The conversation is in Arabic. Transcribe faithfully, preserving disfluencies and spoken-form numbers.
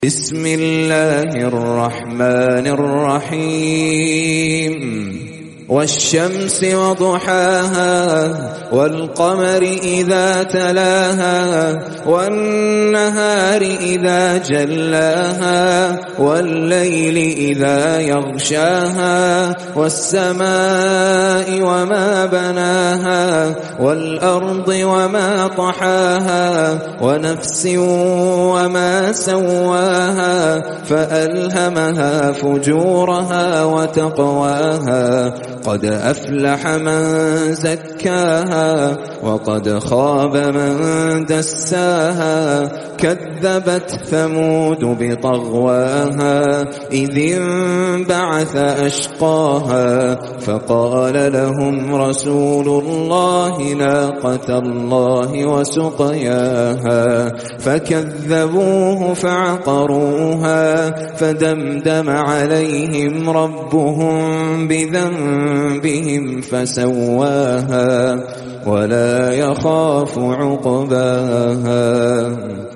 بسم الله الرحمن الرحيم والشمس وضحاها والقمر إذا تلاها والنهار إذا جلاها والليل إذا يغشاها والسماء وما بناها والأرض وما طحاها ونفس وما سواها فألهمها فجورها وتقواها قد أفلح من زكاها وقد خاب من دساها كذبت ثمود بطغواها إذ انبعث أشقاها فقال لهم رسول الله ناقة الله وسقياها فكذبوه فعقروها فدمدم عليهم ربهم بذنبهم فسواها ولا يخاف عقباها.